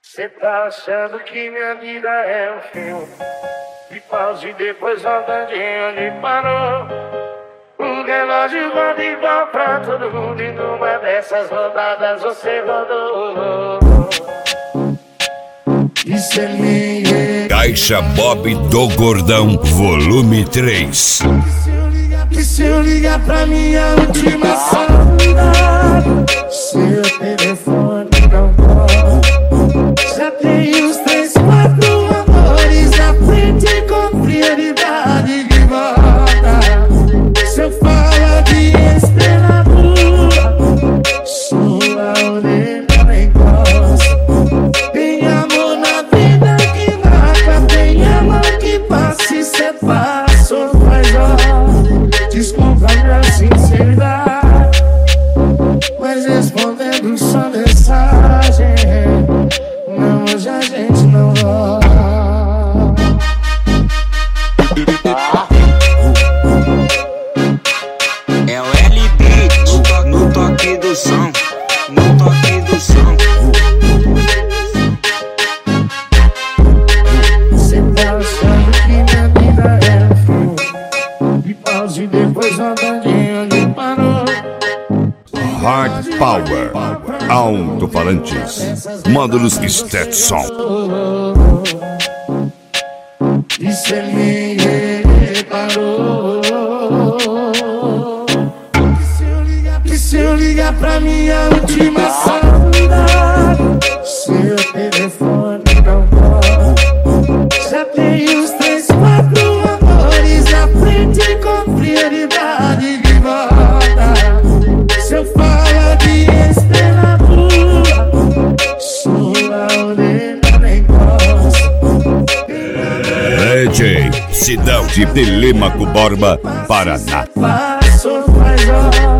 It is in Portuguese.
Cê tá achando que minha vida é um filme de pausa e depois volta de onde parou. O relógio roda igual pra todo mundo e numa dessas rodadas você rodou. Isso é minha. Caixa Bob do Gordão, volume 3. E se eu ligar pra minha última saudade, seu telefone não toca. Já tem uns 3, 4 amores à frente com prioridade de volta. Se eu falar de estrela pura, sua orelha nem gosta. Tem amor na vida que marca, tem amor que passa e cê passou, faz hora. Desculpa minha sinceridade, mas respondendo sua mensagem, não, hoje a gente não vai. É o LB no toque do som, no toque do som. Cê tá achando que minha vida é um filme de pausa e depois volta de onde parou. Hard Power, alto-falantes, módulos Stetson. E cê me reparou. E se eu ligar pra minha última saudade, seu telefone não toca. Já tem uns 3, 4 amores à frente com prioridade de volta. Se eu falar de estrela pura, sua orelha nem gosta. DJ, cidade de Telêmaco Borba, Paraná. Passou, faz hora.